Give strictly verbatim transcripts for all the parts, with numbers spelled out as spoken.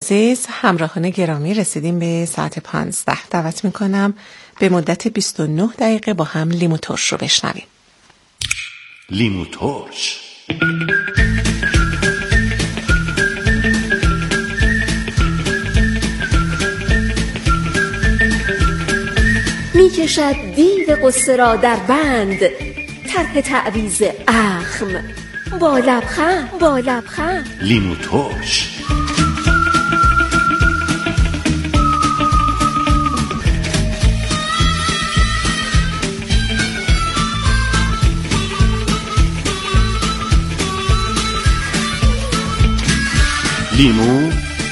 عزیز، همراهان گرامی، رسیدیم به ساعت پانزده. دعوت میکنم به مدت بیست و نه دقیقه با هم لیمو ترش رو بشنویم. لیمو ترش. میکشد دیو قصه را در بند، طرح تعویض اخم با لبخند با لبخند. لیمو ترش. لیمو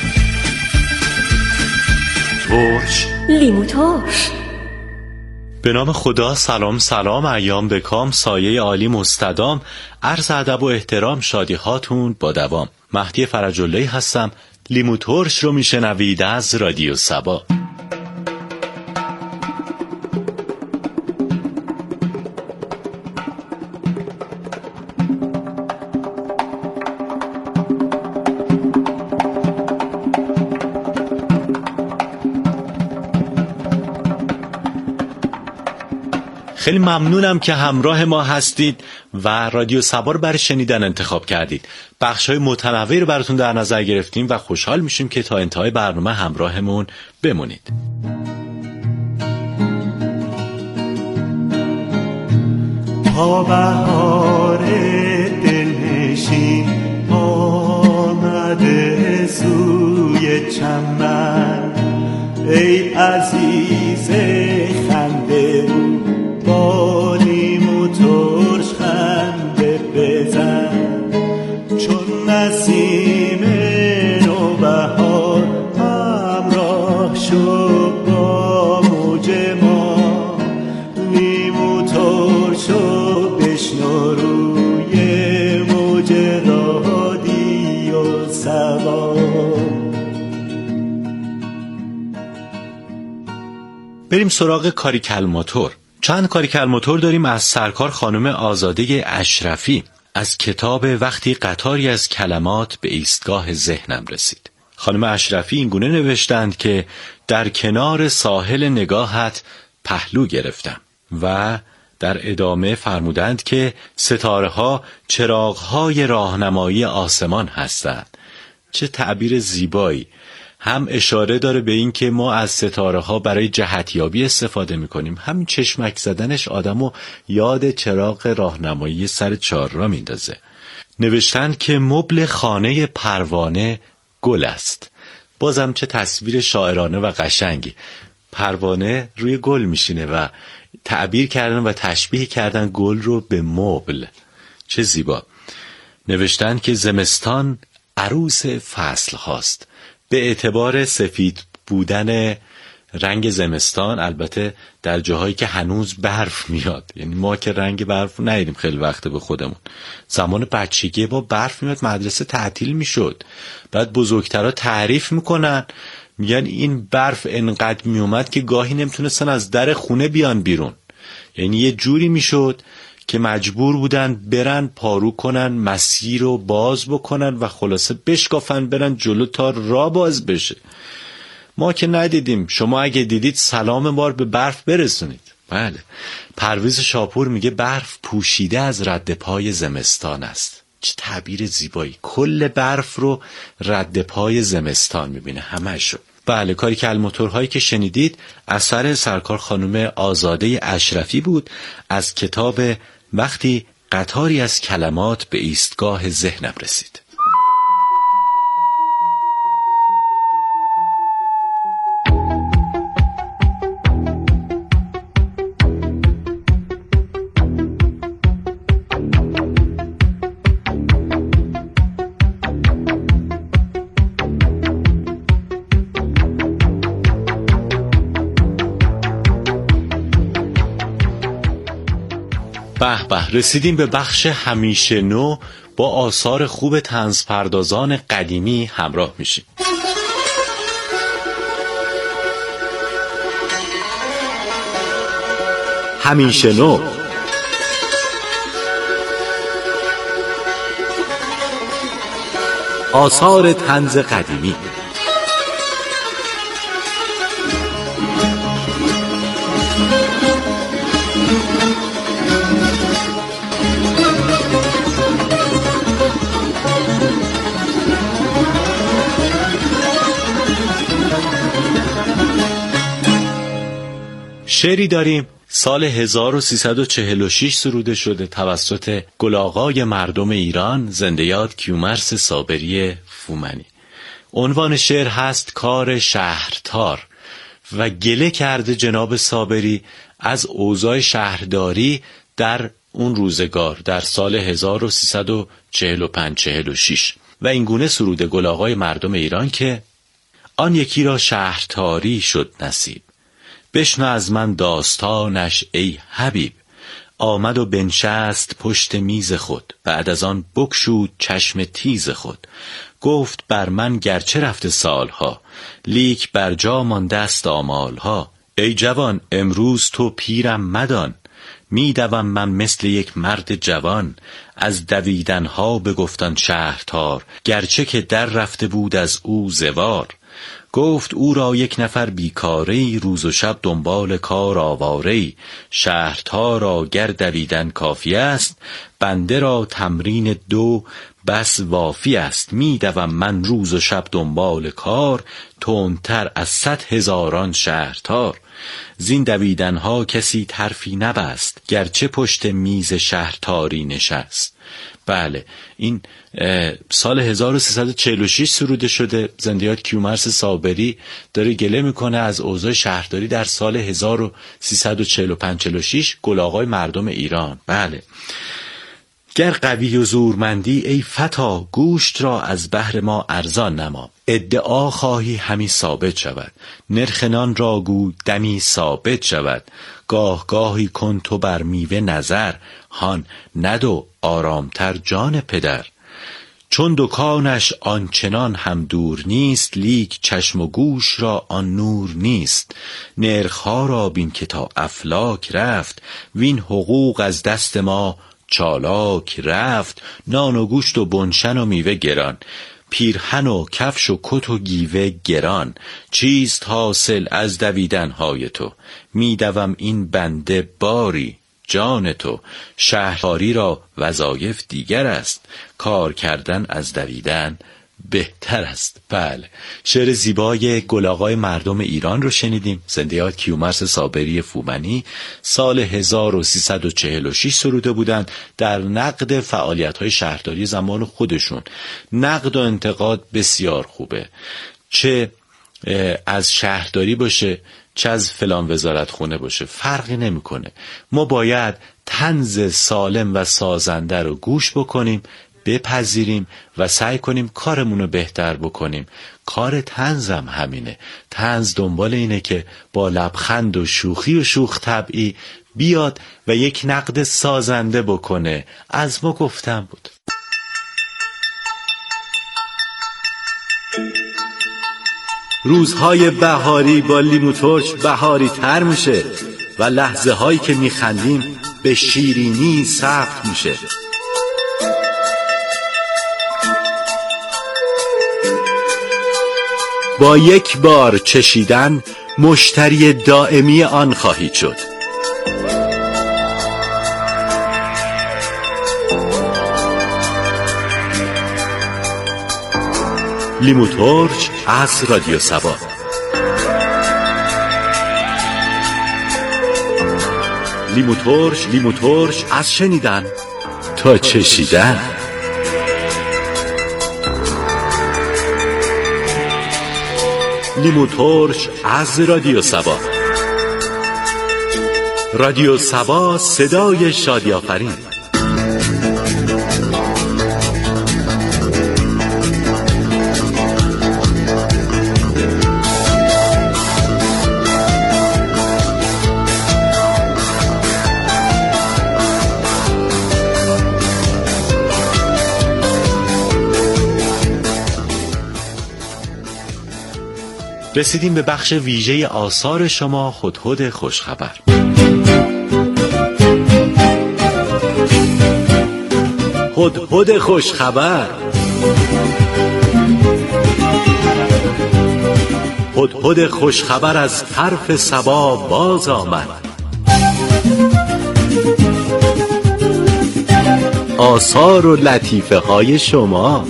ترش. لیمو ترش. به نام خدا. سلام سلام، ایام بکام، سایه عالی مستدام، عرض ادب و احترام، شادی هاتون با دوام. مهدی فرج‌اللهی هستم. لیمو ترش رو میشنوید از رادیو سبا. خیلی ممنونم که همراه ما هستید و رادیو سبا رو برای شنیدن انتخاب کردید. بخش‌های متنوعی رو براتون در نظر گرفتیم و خوشحال میشیم که تا انتهای برنامه همراهمون بمونید. تا بهار دلنشین آمده سوی چمن، ای عزیز خنده با لیمو ترش خنده بزن، چون نسیم نوبهار همراه شو با موج ما، لیمو ترش رو بشنو روی موج رادیو سبا. بریم سراغ کاریکل موتور. چند کاریکل موتور داریم از سرکار خانم آزاده اشرفی از کتاب وقتی قطاری از کلمات به ایستگاه ذهنم رسید. خانم اشرفی این گونه نوشتند که در کنار ساحل نگاهت پهلو گرفتم و در ادامه فرمودند که ستاره ها چراغ های راهنمایی آسمان هستند. چه تعبیر زیبایی! هم اشاره داره به این که ما از ستاره ها برای جهتیابی استفاده میکنیم، همین چشمک زدنش آدمو یاد چراغ راهنمایی سر چهارراه میندازه. نوشتن که مبل خانه پروانه گل است. بازم چه تصویر شاعرانه و قشنگی. پروانه روی گل میشینه و تعبیر کردن و تشبیه کردن گل رو به مبل. چه زیبا. نوشتن که زمستان عروس فصل هاست. به اعتبار سفید بودن رنگ زمستان، البته در جاهایی که هنوز برف میاد، یعنی ما که رنگ برف ندیدیم خیلی وقته به خودمون. زمان بچگی با برف میاد مدرسه تعطیل میشد، بعد بزرگترها تعریف میکنن میگن این برف انقدر میومد که گاهی نمیتونستن از در خونه بیان بیرون، یعنی یه جوری میشد که مجبور بودن برن پارو کنن، مسیر رو باز بکنن و خلاصه بشکافن برن جلو تا راه باز بشه. ما که ندیدیم، شما اگه دیدید سلام بار به برف برسونید. بله. پرویز شاپور میگه برف پوشیده از رد پای زمستان است. چه تعبیر زیبایی. کل برف رو رد پای زمستان میبینه همه‌شو. بله، کاریکل موتورهایی که شنیدید اثر سرکار خانم آزاده اشرفی بود از کتاب وقتی قطاری از کلمات به ایستگاه ذهنم رسید. به به، رسیدیم به بخش همیشه نو. با آثار خوب طنزپردازان قدیمی همراه میشیم. همیشه نو. آثار طنز قدیمی. شعری داریم سال هزار و سیصد و چهل و شش سروده شده توسط گل‌آقای مردم ایران زنده یاد کیومرث صابری فومنی. عنوان شعر هست کار شهرتار و گله کرده جناب صابری از اوضاع شهرداری در اون روزگار در سال هزار و سیصد و چهل و پنج چهل و شش و اینگونه سروده گل‌آقای مردم ایران که آن یکی را شهرتاری شد نصیب، بشنو از من داستانش ای حبیب. آمد و بنشست پشت میز خود، بعد از آن بگشود چشم تیز خود. گفت بر من گرچه رفته سالها، لیک بر جا مانده است آمالها. ای جوان امروز تو پیرم مدان، میدوم من مثل یک مرد جوان. از دویدنها بگفتان شهرتار، گرچه که در رفته بود از او زوار. گفت او را یک نفر بیکاری، روز و شب دنبال کار آواری. شهرتار را گر دویدن کافی است، بنده را تمرین دو بس وافی است. میدوم من روز و شب دنبال کار، تندتر از صد هزاران شهرتار. زین دویدنها کسی طرفی نبست، گرچه پشت میز شهرتاری نشست. بله این سال هزار و سیصد و چهل و شش سروده شده. زنده یاد کیومرث صابری داره گله میکنه از اوضاع شهرداری در سال هزار و سیصد و چهل و پنج چهل و شش گل‌آقای مردم ایران. بله گر قوی و زورمندی ای فتا، گوشت را از بهر ما ارزان نما. ادعا خواهی همی ثابت شود، نرخ نان را گو دمی ثابت شود. گاه گاهی کن تو بر میوه نظر، هان ندو آرامتر جان پدر. چون دکانش آنچنان هم دور نیست، لیک چشم و گوش را آن نور نیست. نرخها را بین که تا افلاک رفت، وین حقوق از دست ما چالاک رفت. نان و گوشت و بنشن و میوه گران، پیرهن و کفش و کت و گیوه گران. چیست حاصل از دویدنهای تو، میدوم این بنده باری جان تو. شهرتاری را وظایف دیگر است، کار کردن از دویدن بهتر است. بله شعر زیبای گل‌آقای مردم ایران رو شنیدیم. زنده یاد کیومرث صابری فومنی سال هزار و سیصد و چهل و شش سروده بودند در نقد فعالیت‌های شهرداری زمان خودشون. نقد و انتقاد بسیار خوبه، چه از شهرداری باشه چه از فلان وزارت خونه باشه فرقی نمیکنه. ما باید طنز سالم و سازنده رو گوش بکنیم، بپذیریم و سعی کنیم کارمون رو بهتر بکنیم. کار طنز هم همینه. طنز دنبال اینه که با لبخند و شوخی و شوخ طبعی بیاد و یک نقد سازنده بکنه. از ما گفتم بود. روزهای بهاری با لیمو ترش بهاری تر میشه و لحظه هایی که میخندیم به شیرینی ثبت میشه. با یک بار چشیدن مشتری دائمی آن خواهید شد. لیمو ترش از رادیو سبا. لیمو ترش لیمو ترش از شنیدن تا چشیدن. لیمو ترش از رادیو سبا. رادیو سبا صدای شادی آفرین. رسیدیم به بخش ویژه آثار شما هدهد خوشخبر. هدهد خوشخبر. هدهد خوشخبر از طرف سبا باز آمد. آثار و لطیفه های شما.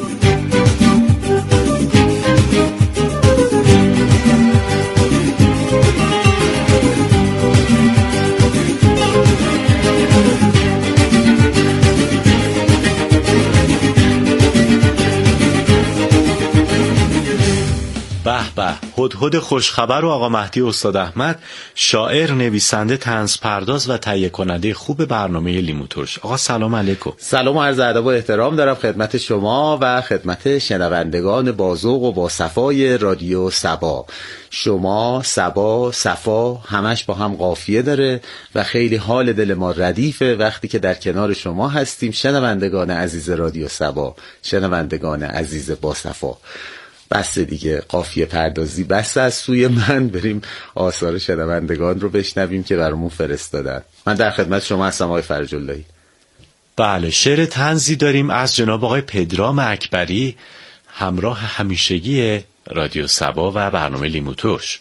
به به، هدهد خوشخبر و آقا مهدی استاد احمد، شاعر، نویسنده، طنز پرداز و تهیه کننده خوب برنامه لیمو ترش. آقا سلام علیکم. سلام و عرض ادب و احترام دارم خدمت شما و خدمت شنوندگان بازوق و با صفای رادیو صبا. شما، صبا، صفا همش با هم قافیه داره و خیلی حال دل ما ردیفه وقتی که در کنار شما هستیم، شنوندگان عزیز رادیو صبا، شنوندگان عزیز با صفا. بس دیگه قافیه پردازی بس از سوی من، بریم آثار شنوندگان رو بشنویم که برامون فرستادن. من در خدمت شما هستم آقای فرج‌اللهی. بله، شعر طنزی داریم از جناب آقای پدرام اکبری، همراه همیشگی رادیو صبا و برنامه لیمو ترش.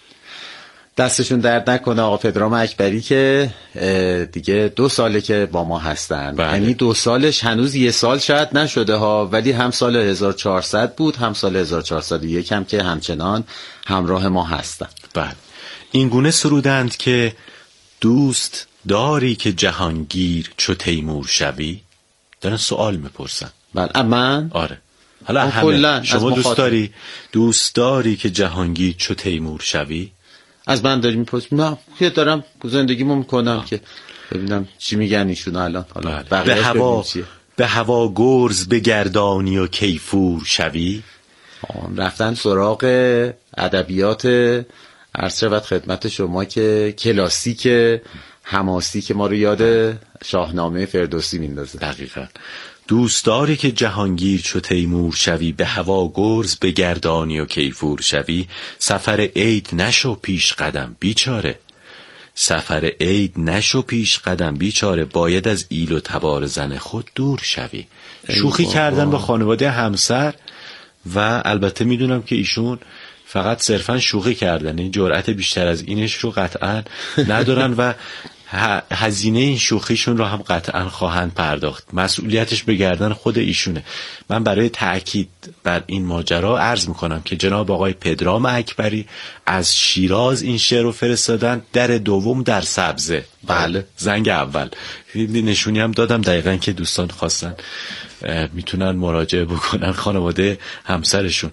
دستشون درد نکنه آقا پدرام اکبری که دیگه دو ساله که با ما هستن. یعنی دو سالش هنوز یه سال شاید نشده ها، ولی هم سال هزار و چهارصد بود هم سال هزار و چهارصد و یک هم که همچنان همراه ما هستن. بله، این گونه سرودند که دوست داری که جهانگیر چو تیمور شوی. دارن سوال میپرسن. بله من؟ آره. حالا همه شما دوست داری دوست داری که جهانگیر چو تیمور شوی؟ از من داری میپرسی؟ نه، که دارم زندگیمو میکنم آه. که ببینم چی میگن ایشون الان. حالا به هوا به هوا گرز بگردانی و کیفور شوی. رفتن سراغ ادبیات عرض شود خدمت شما که کلاسیک حماسی که ما رو یاد شاهنامه فردوسی میندازه. دقیقاً. دوست داری که جهانگیر چو تیمور شوی، به هوا گرز بگردانی و کیفور شوی. سفر عید نشو پیش قدم بیچاره، سفر عید نشو پیش قدم بیچاره، باید از ایل و تبار زن خود دور شوی. شوخی کردن با خانواده همسر و البته میدونم که ایشون فقط صرفا شوخی کردن، این جرأت بیشتر از اینش رو قطعا ندارن و هزینه این شوخیشون رو هم قطعا خواهند پرداخت. مسئولیتش به گردن خود ایشونه. من برای تأکید بر این ماجرا عرض میکنم که جناب آقای پدرام اکبری از شیراز این شعر رو فرستادن، در دوم در سبزه. بله، زنگ اول نشونی هم دادم دقیقاً که دوستان خواستن میتونن مراجعه بکنن خانواده همسرشون.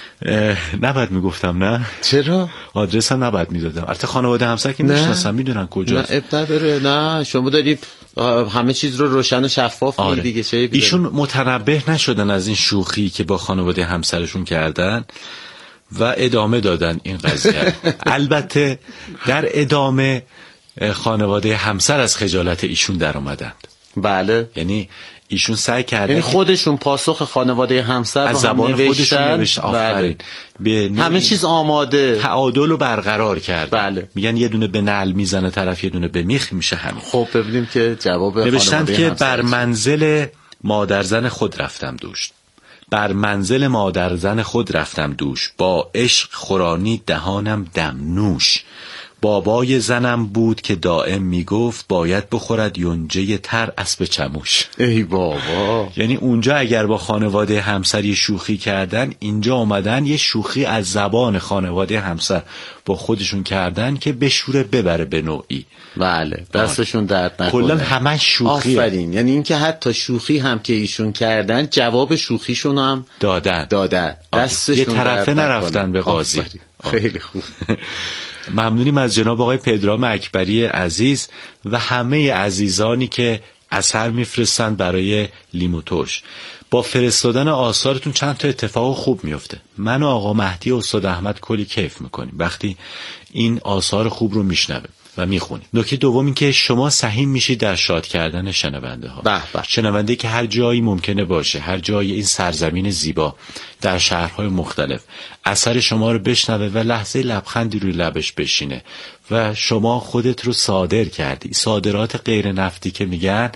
نباید میگفتم نه؟ چرا؟ آدرس هم نباید میدادم. البته خانواده همسر که میشناسن میدونن کجاست. نه ابتدا داره. نه شما داری همه چیز رو روشن و شفاف میگی. آره. دیگه چه بیداره؟ ایشون متنبه نشدن از این شوخی که با خانواده همسرشون کردن و ادامه دادن این قضیه. البته در ادامه خانواده همسر از خجالت ایشون در اومدند. بله، یعنی ایشون سعی کردن، یعنی خودشون پاسخ خانواده همسر از زبان خودشون نوشت. آفرین. به همه چیز آماده، تعادل رو برقرار کرد. بله. میگن یه دونه به نعل میزنه طرف، یه دونه به میخ میشه همین. خب ببینیم که جواب نوشتن که بر منزل مادرزن خود رفتم دوش، بر منزل مادرزن خود رفتم دوش، با عشق خورانی دهانم دم نوش. بابای زنم بود که دائم میگفت باید بخورد یونجه تر اسب چموش. ای بابا. یعنی اونجا اگر با خانواده همسر یه شوخی کردن، اینجا اومدن یه شوخی از زبان خانواده همسر با خودشون کردن که بشوره ببره به نوعی. بله، دستشون درد نکنه. کلا همه شوخی. آفرین. یعنی این که حتی شوخی هم که ایشون کردن، جواب شوخیشون هم دادن دادن. دستشون یه طرفه نرفتن به قاضی. خیلی خوب. ممنونیم از جناب آقای پدرام اکبری عزیز و همه عزیزانی که اثر میفرستند برای لیمو ترش. با فرستادن آثارتون چند تا اتفاق خوب میفته. من و آقا مهدی استاد احمد کلی کیف میکنیم وقتی این آثار خوب رو میشنویم و میخونیم. نکته دوم این که شما سهیم میشید در شاد کردن شنونده ها. به به. شنونده که هر جایی ممکنه باشه، هر جای این سرزمین زیبا، در شهرهای مختلف، اثر شما رو بشنوه و لحظه لبخندی روی لبش بشینه و شما خودت رو صادر کردی. صادرات غیر نفتی که میگن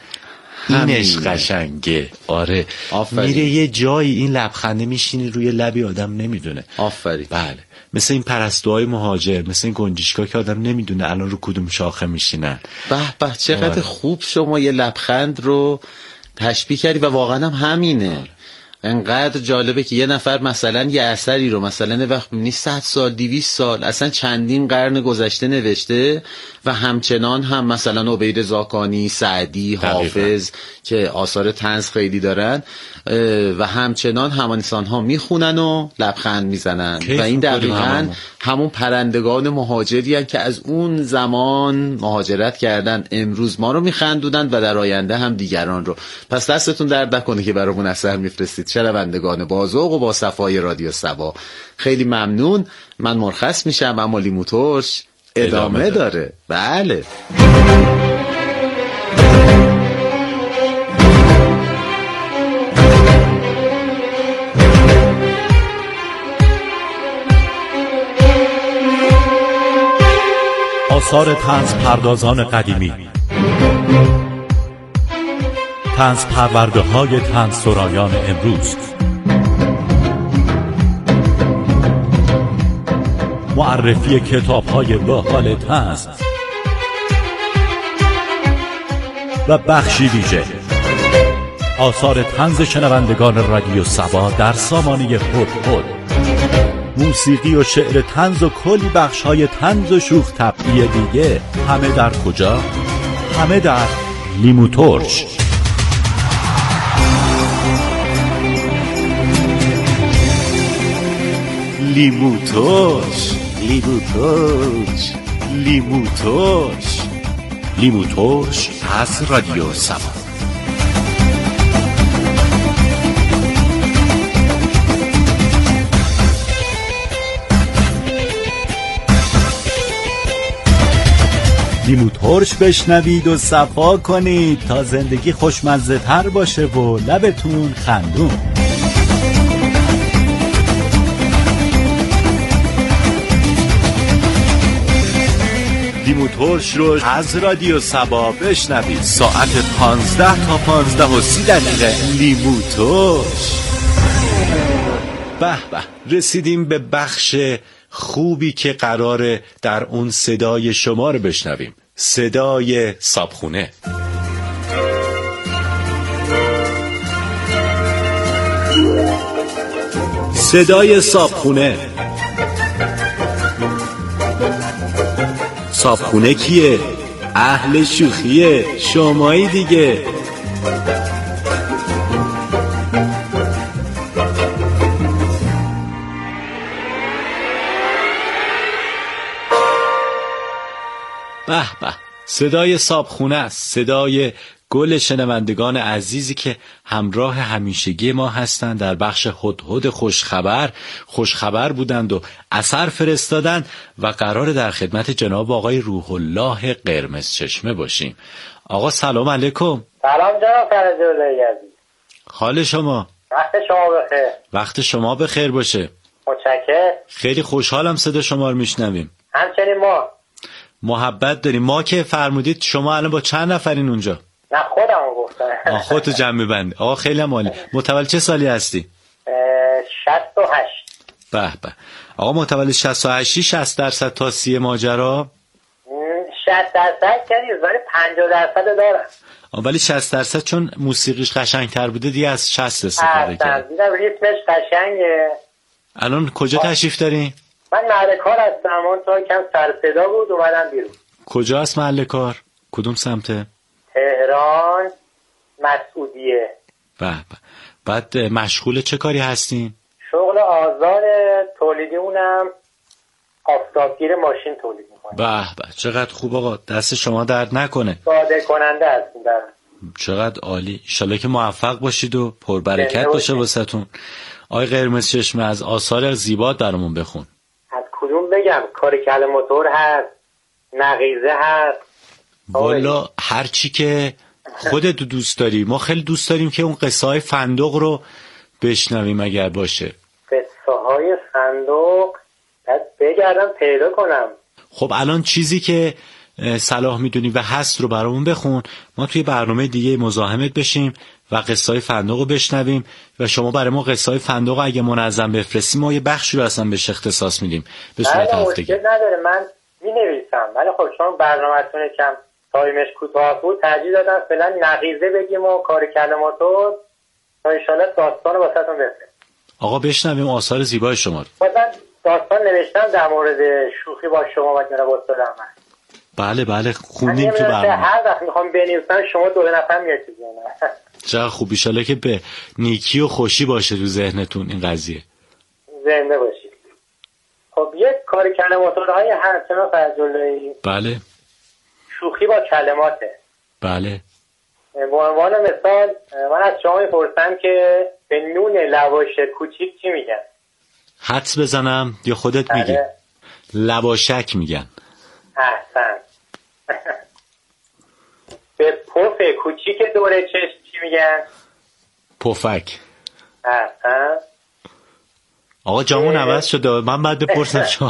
اینش قشنگه. آره. آفرین. میره یه جایی این لبخنده میشینی روی لبی آدم نمیدونه. آفرین. بله. مثل این پرستوهای مهاجر، مثل این گنجشکا که آدم نمیدونه الان رو کدوم شاخه میشینن. به به چقدر آره. خوب شما یه لبخند رو تشبیه کردی و واقعا هم همینه. آره. انقدر جالبه که یه نفر مثلا یه اثری رو مثلا وقت میبینی صد سال دویست سال اصلا چندین قرن گذشته نوشته و همچنان هم مثلا عبید زاکانی، سعدی، حافظ که آثار طنز خیلی دارن و همچنان همان انسان ها میخونن و لبخند میزنن و این دقیقاً همون پرندگان مهاجری هستند که از اون زمان مهاجرت کردن، امروز ما رو میخندونن و در آینده هم دیگران رو. پس دستتون درد نکنه که برامون اثر میفرستید. شنوندگان بازوق و با صفای رادیو صبا خیلی ممنون. من مرخص میشم اما لیمو ترش ادامه, ادامه داره. داره بله. آثار طنز پردازان قدیمی، طنز پرورده های طنز سرایان امروز، معرفی کتاب های باحال طنز و بخشی ویژه آثار طنز شنوندگان رادیو صبا در سامانه هدهد، موسیقی و شعر طنز و کلی بخش های طنز و شوخ طبعی دیگه. همه در کجا؟ همه در لیمو ترش. لیمو ترش، لیمو ترش، لیمو ترش، لیمو ترش از رادیو صبا. لیمو ترش بشنوید و صفا کنید تا زندگی خوشمزه تر باشه و لبتون خندون. لیمو ترش رو از رادیو صبا بشنوید ساعت پانزده تا پانزده و سی دقیقه. لیمو ترش. به به، رسیدیم به بخش خوبی که قراره در اون صدای شما رو بشنویم. صدای صابخونه. صدای صابخونه. صابخونه کیه؟ اهل شوخیه، شمایی دیگه. به به، صدای صابخونه است، صدای گل شنوندگان عزیزی که همراه همیشگی ما هستند در بخش هدهد خوشخبر خوشخبر بودند و اثر فرستادند و قراره در خدمت جناب آقای روح الله قرمز چشمه باشیم. آقا سلام علیکم. سلام جناب فرج‌الله عزیز. حال شما؟ وقت شما بخیر. وقت شما بخیر باشه. متشکرم. خیلی خوشحالم صدا شما رو میشنویم. همچنین ما محبت داریم. ما که فرمودید شما الان با چند نفرین اونجا؟ نه خودمو گفتم. آه خودتو جمع می‌بندی. آقا خیلی عالی. متولد چه سالی هستی؟ شصت و هشت. به به. آقا متولد شصت و هشت، شصت درصد تاسی ماجرا؟ شصت درصد کنی ولی پنجاه درصد دارم. ولی شصت درصد چون موسیقیش قشنگ‌تر بوده دیگه از شصت استفاده کرد. دیدم ریتمش قشنگه. الان کجا تشریف داری؟ من محل کار هستم، اون تا کم سر صدا بود اومدم بیرون. کجا است محل کار؟ کدوم سمته؟ تهران مسعودیه. به به. بعد مشغول چه کاری هستین؟ شغل آزار تولیدیمونم آفتابگیر ماشین تولید میکنم. به به، چقدر خوب آقا، دست شما درد نکنه. صادر کننده هستیم. چقدر عالی، ان شاءالله که موفق باشید و پربرکت باشه واسهتون. آقای قرمز چشمه از آثار زیبات برامون بخون. از کدوم بگم؟ کاریکل موتور هست، نقیزه هست، والا هر چی که خودت دوست داری. ما خیلی دوست داریم که اون قصه های فندق رو بشنویم اگر باشه. قصه های فندق باید بگردم پیدا کنم. خب الان چیزی که صلاح میدونی و هست رو برامون بخون، ما توی برنامه دیگه مزاحمت بشیم و قصه های فندق رو بشنویم و شما برای ما قصه های فندق اگه منظم بفرستیم ما یه بخشی رو اصلا بهش اختصاص میدیم به صورت هفتگی. مشکل نداره، من می نویسم، ولی خب چون برنامه‌تون کم تایمش کوتاه بود ترجیح دادم فعلا نقیزه بگیم و کاریکل موتور تا ان شاءالله داستان رو واسهتون بفرستم. آقا بشنویم آثار زیبای شما رو. مثلا داستان نوشتم در مورد شوخی با شما و جناب استاد احمد. بله بله خوندیم تو برنامه. هر وقت میخوام بنویسم شما دو نفر میاد. چقدر خوب، ایشالا که به نیکی و خوشی باشه تو ذهنتون این قضیه. زنده باشید. خب یک کار کلمات‌های هست جناب فرج‌اللهی. بله. شوخی با کلماته. بله. به عنوان مثال من از شما میپرسم که به نون لواش کوچیک چی میگن؟ حدس بزنم یا خودت بله. میگی؟ لواشک میگن. احسن. به پف کوچیک دوره چشم چی میگن؟ پفک. احسن. آقا جامون عوض شده، من باید بپرسم شما.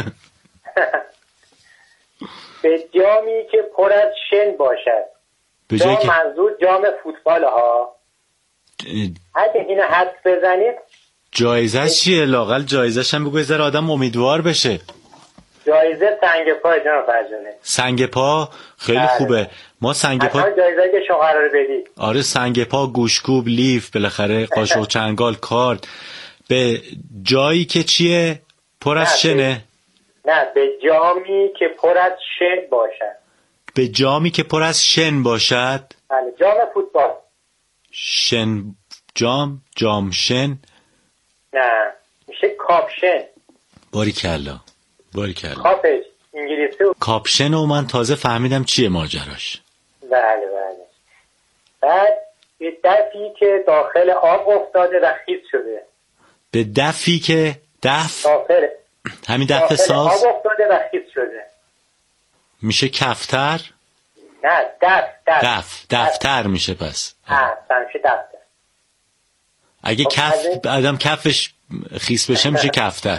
به جامی که پر از شن باشد. به جایی جام که منظور جام فوتبال ها. اگه اینو حدس بزنید جایزش چیه؟ لاقل جایزش هم بگو ذره آدم امیدوار بشه. جایزه سنگ پا جناب فرجانه. سنگ پا خیلی بله. خوبه. ما سنگ پا حتما جایزه که شما قرار بدید. آره سنگ پا، گوشکوب، لیف، بالاخره قاشق چنگال، کارد. به جایی که چیه؟ پر از نه، شنه. نه به جامی که پر از شن باشد. به جامی که پر از شن باشد. بله جام فوتبال. شن جام، جام شن. نه میشه کاپشن. باریکلا باریکلا. کاپش انگلیسی. کاپشن و من تازه فهمیدم چیه ماجراش. بله بله. بعد به دفی که داخل آب افتاده و خیس شده. به دفی که دف داخل همین دف داخل ساز آب افتاده و خیس شده. میشه کفتر. نه دف دف دف دفتر میشه پس. احسن میشه دفتر. اگه خب، کف از این- آدم کفش خیس بشه میشه کفتر.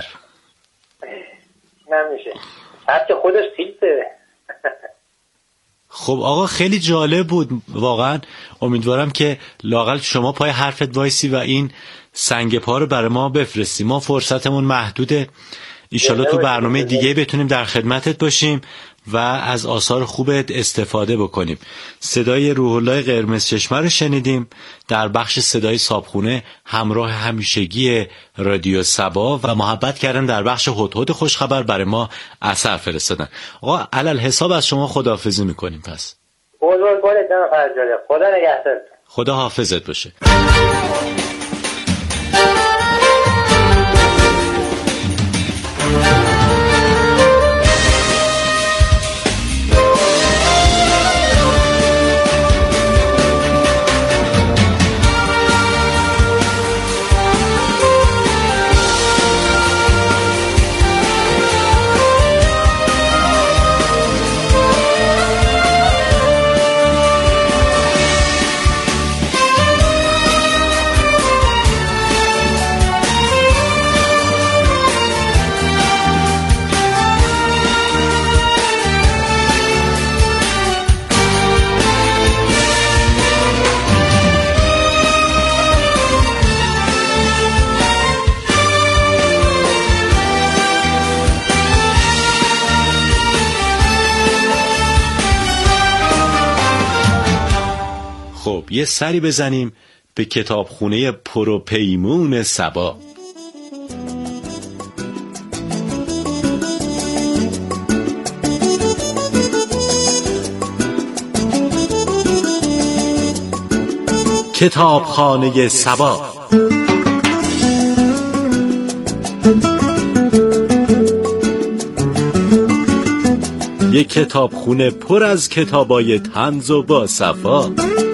نمیشه. حتی خودش خیسه. خب آقا خیلی جالب بود واقعا. امیدوارم که لااقل شما پای حرفت وایسی و این سنگ پا رو برای ما بفرستی. ما فرصتمون محدوده، ایشالا تو برنامه دیگه بتونیم در خدمتت باشیم و از آثار خوبت استفاده بکنیم. صدای روح الله قرمز چشمه رو شنیدیم در بخش صدای صابخونه، همراه همیشگی رادیو صبا، و محبت کردن در بخش هدهد خوشخبر برای ما اثر فرستادن. آقا علل حساب از شما خداحافظی میکنیم. پس بزرگوار جناب فرجانه، خدا نگهدار. خدا حافظت باشه. خب یه سری بزنیم به کتابخونه پروپیمون صبا. کتابخانه صبا. یک کتابخونه پر از کتابای طنز و با صفا.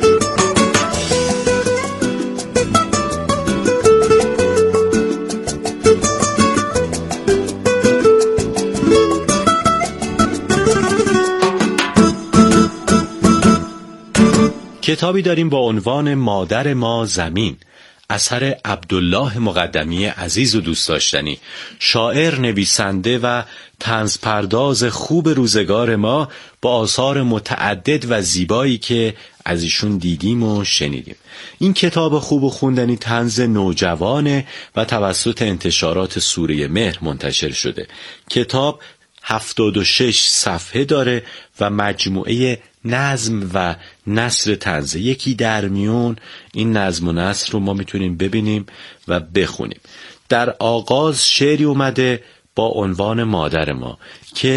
کتابی داریم با عنوان مادر ما زمین، اثر عبدالله مقدمی عزیز و دوست داشتنی، شاعر، نویسنده و طنزپرداز خوب روزگار ما، با آثار متعدد و زیبایی که از ایشون دیدیم و شنیدیم. این کتاب خوب و خوندنی طنز نوجوانه و توسط انتشارات سوره مهر منتشر شده. کتاب هفتاد و شش صفحه داره و مجموعه نظم و نثر طنزه. یکی در میون این نظم و نثر رو ما میتونیم ببینیم و بخونیم. در آغاز شعری اومده با عنوان مادر ما که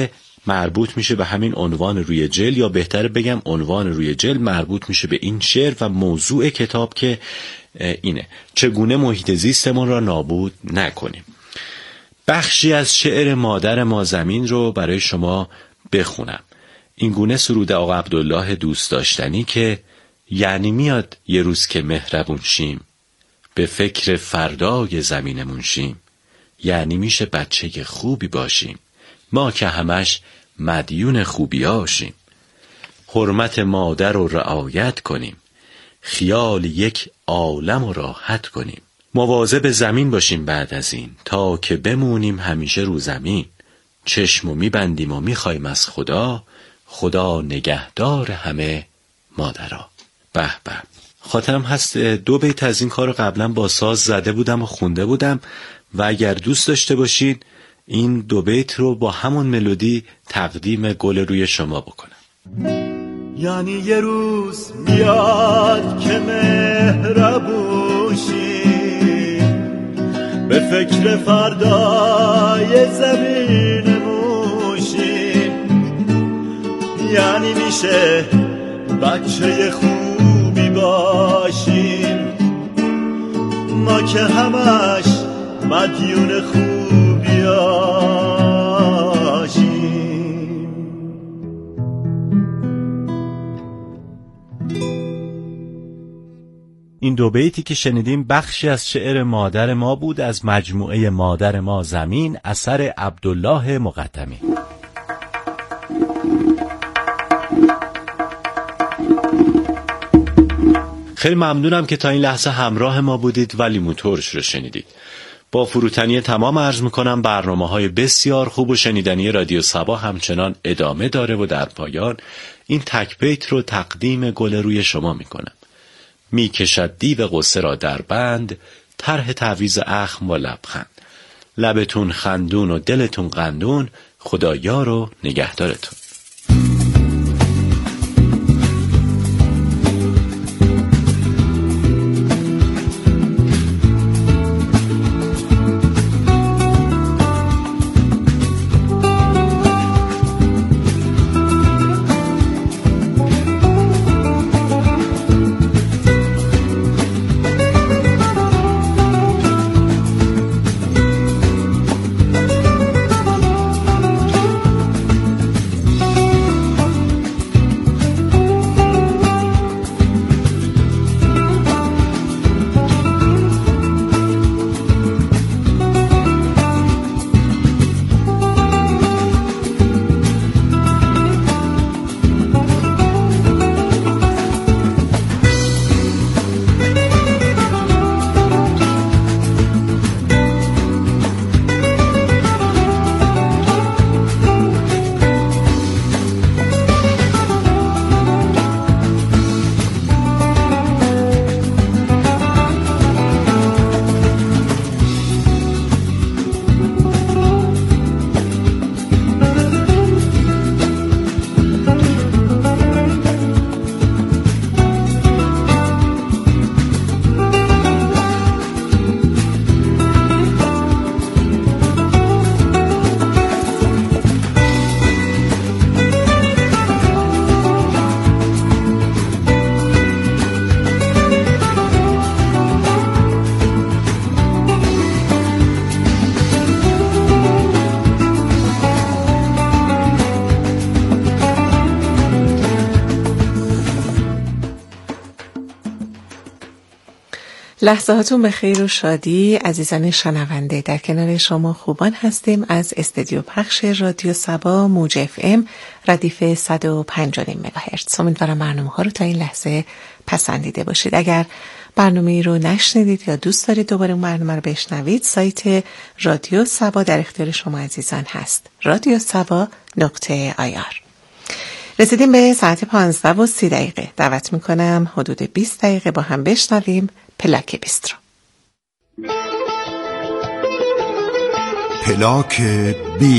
مربوط میشه به همین عنوان روی جل، یا بهتره بگم عنوان روی جل مربوط میشه به این شعر و موضوع کتاب که اینه: چگونه محیط زیستمون را نابود نکنیم. بخشی از شعر مادر ما زمین رو برای شما بخونم. این گونه سرود آقا عبدالله دوست داشتنی که یعنی میاد یه روز که مهربون شیم، به فکر فردای زمینمون شیم، یعنی میشه بچه خوبی باشیم، ما که همش مدیون خوبیاشیم. حرمت مادر رو رعایت کنیم، خیال یک عالم رو راحت کنیم. مواظب زمین باشیم بعد از این، تا که بمونیم همیشه رو زمین. چشمو میبندیم و میخوایم از خدا، خدا نگهدار همه مادرها. به به، خاطرم هست دو بیت از این کار قبلا با ساز زده بودم و خونده بودم و اگر دوست داشته باشید این دو بیت رو با همون ملودی تقدیم گل روی شما بکنم. یعنی یه روز میاد که مهربون شی، به فکر فردای زمینمون شی، یعنی میشه بچه خوبی باشیم، ما که همش مدیون خوبی هاشیم. این دو بیتی که شنیدیم بخشی از شعر مادر ما بود از مجموعه مادر ما زمین، اثر عبدالله مقدمی. خیلی ممنونم که تا این لحظه همراه ما بودید و لیمو ترش رو شنیدید. با فروتنی تمام عرض میکنم برنامه‌های بسیار خوب و شنیدنی رادیو صبا همچنان ادامه داره و در پایان این تک بیت رو تقدیم گل روی شما میکنم. میکشد دیو غصه را در بند، طرح تعویض اخم و لبخند. لبتون خندون و دلتون قندون، خدایا رو نگهدارتون. لحظاتون به خیر و شادی عزیزان شنونده. در کنار شما خوبان هستیم از استودیو پخش رادیو صبا موج اف ام ردیف صد و پنج و نیم مگاهرتز. امیدوارم برنامه ها رو تا این لحظه پسندیده باشید. اگر برنامه رو نشنیدید یا دوست دارید دوباره اون برنامه رو بشنوید، سایت رادیو صبا در اختیار شما عزیزان هست، رادیو صبا نقطه آی آر. رسیدیم به ساعت پانزده و سی دقیقه. دعوت میکنم حدود بیست دقیقه با هم بشنویم پلاک بیسترو. پلاک بیسترو.